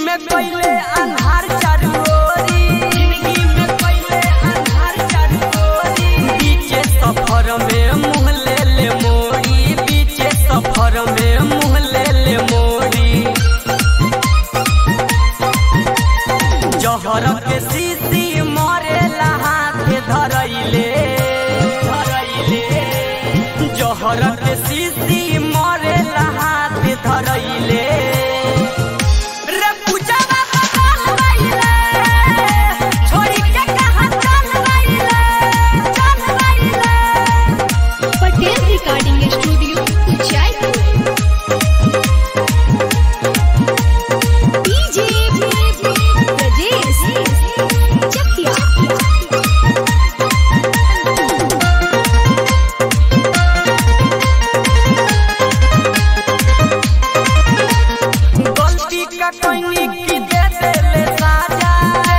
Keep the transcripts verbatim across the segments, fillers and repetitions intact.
में पहले अंधार चारू ओरी, जिंदगी में पहले अंधार चारू ओरी, बीचे सफर में मुँह ले ले मोरी, बीचे सफर में मुँह ले ले मोरी। जहर के शीशी मरे हाथ धरैले धरैले, जहर के शीशी मरे हाथ धरैले। Patel recording studio Jaipur. DJ Brajesh Chakia. गलती का कोई की दे देले साजा,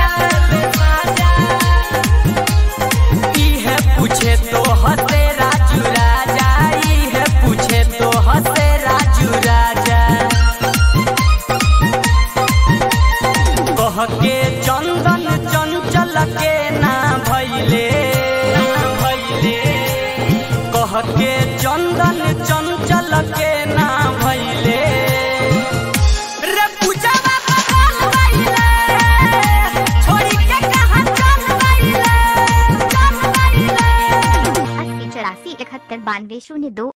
इहे पूछे तो हंसे राजू राजा, इहे पूछे तो हंसे राजू राजा। कह के चंदन चंचल के ना भैले भैले, कह के चंदन चंचल के ना भैले। चौरासी इकहत्तर बानवे शून्य दो।